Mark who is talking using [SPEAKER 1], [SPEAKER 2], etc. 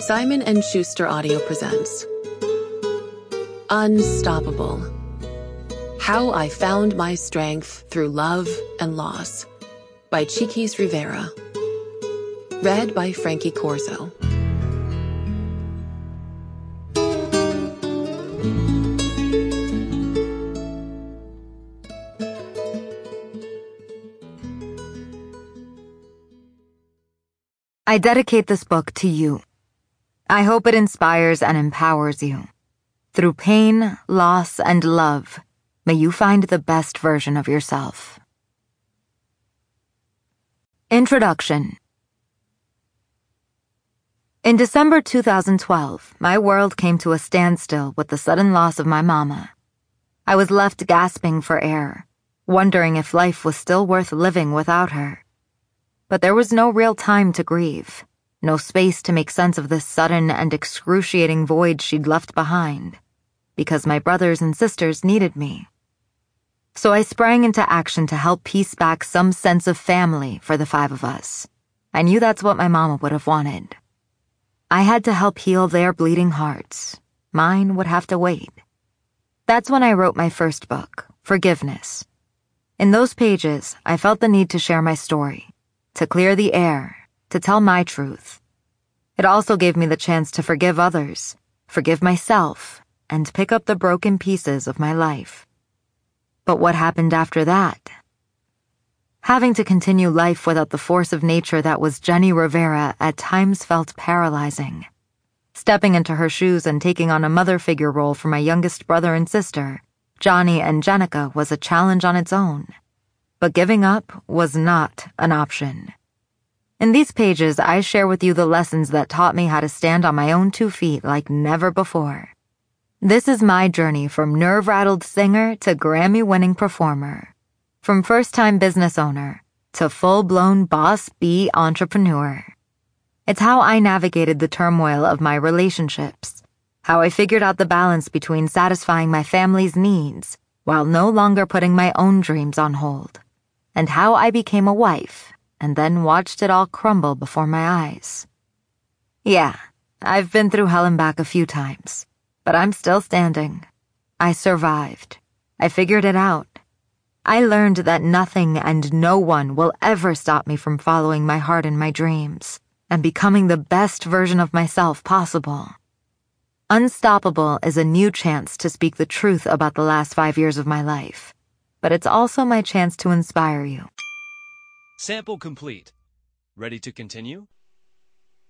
[SPEAKER 1] Simon & Schuster Audio presents Unstoppable: How I Found My Strength Through Love and Loss by Chiquis Rivera. Read by Frankie Corzo.
[SPEAKER 2] I dedicate this book to you. I hope it inspires and empowers you. Through pain, loss, and love, may you find the best version of yourself. Introduction. In December 2012, my world came to a standstill with the sudden loss of my mama. I was left gasping for air, wondering if life was still worth living without her. But there was no real time to grieve, no space to make sense of this sudden and excruciating void she'd left behind, because my brothers and sisters needed me. So I sprang into action to help piece back some sense of family for the 5 of us. I knew that's what my mama would have wanted. I had to help heal their bleeding hearts. Mine would have to wait. That's when I wrote my first book, Forgiveness. In those pages, I felt the need to share my story, to clear the air, to tell my truth. It also gave me the chance to forgive others, forgive myself, and pick up the broken pieces of my life. But what happened after that? Having to continue life without the force of nature that was Jenny Rivera at times felt paralyzing. Stepping into her shoes and taking on a mother figure role for my youngest brother and sister, Johnny and Jenica, was a challenge on its own. But giving up was not an option. In these pages, I share with you the lessons that taught me how to stand on my own 2 feet like never before. This is my journey from nerve-rattled singer to Grammy-winning performer, from first-time business owner to full-blown boss bee entrepreneur. It's how I navigated the turmoil of my relationships, how I figured out the balance between satisfying my family's needs while no longer putting my own dreams on hold, and how I became a wife and then watched it all crumble before my eyes. Yeah, I've been through hell and back a few times, but I'm still standing. I survived. I figured it out. I learned that nothing and no one will ever stop me from following my heart and my dreams and becoming the best version of myself possible. Unstoppable is a new chance to speak the truth about the last 5 years of my life, but it's also my chance to inspire you.
[SPEAKER 3] Sample complete. Ready to continue?